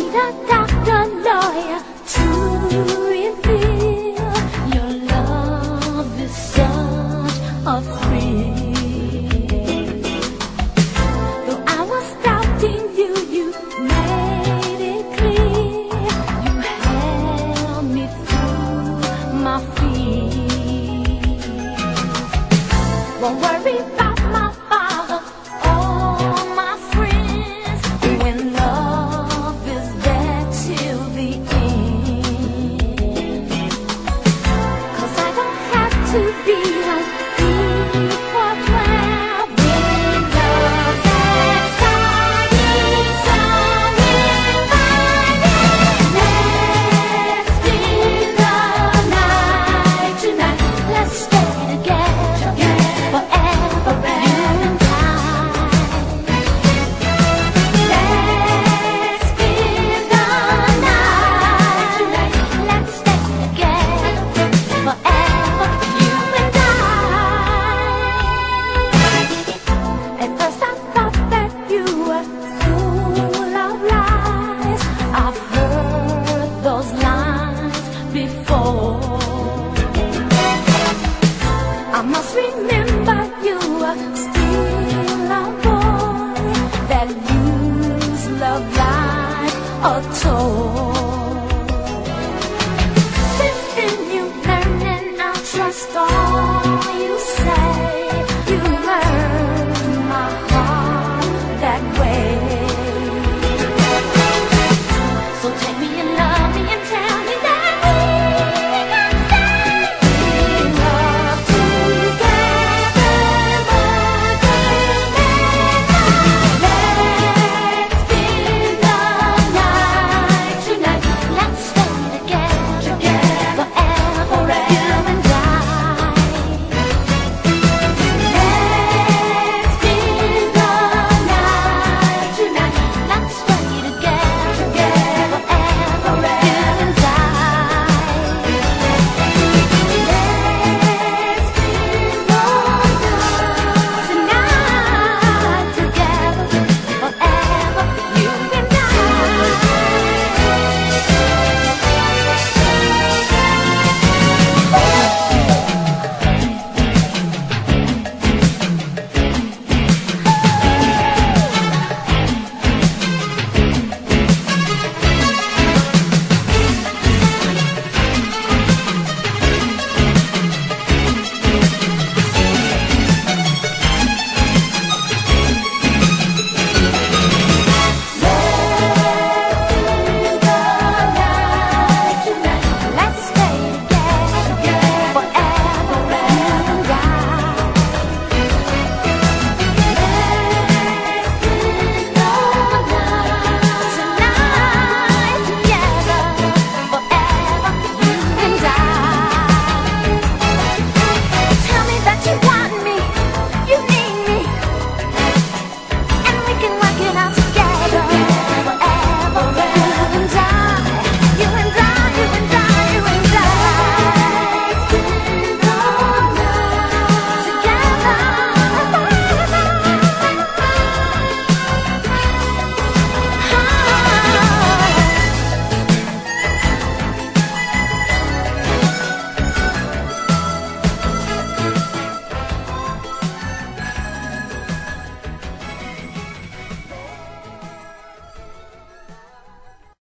need a doctor, lawyer to reveal your love is such a thrill. Though I was doubting you, you made it clear. You held me through my fears. Won't worry about my father or my friends when love is there till the end. 'Cause I don't have to be home before 12 when love's exciting, so inviting. Let's spend the night tonight. Let's stay together forever, you and I. Let's spend the night tonight. Let's stay together forever, you and I. At first I thought that you were full of lies. I've heard those lines before. I must remember you are still a boy that used love like a toy. Since then you've learned and I trust all you say.